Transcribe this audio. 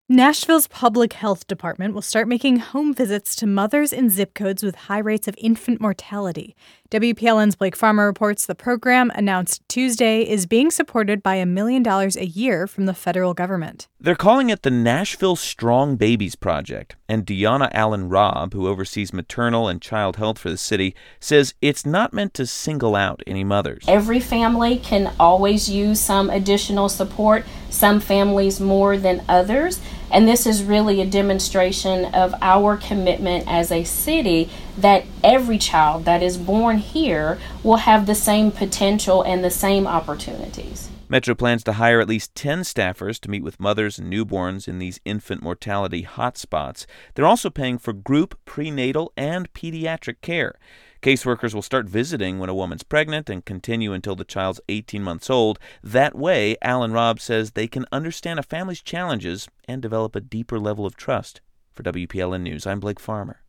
Nashville's public health department will start making home visits to mothers in zip codes with high rates of infant mortality. WPLN's Blake Farmer reports the program, announced Tuesday, is being supported by $1 million a year from the federal government. They're calling it the Nashville Strong Babies Project, and Deanna Allen Robb, who oversees maternal and child health for the city, says it's not meant to single out any mothers. Every family can always use some additional support, some families more than others. And this is really a demonstration of our commitment as a city that every child that is born here will have the same potential and the same opportunities. Metro plans to hire at least 10 staffers to meet with mothers and newborns in these infant mortality hotspots. They're also paying for group, prenatal, and pediatric care. Caseworkers will start visiting when a woman's pregnant and continue until the child's 18 months old. That way, Allen Robb says they can understand a family's challenges and develop a deeper level of trust. For WPLN News, I'm Blake Farmer.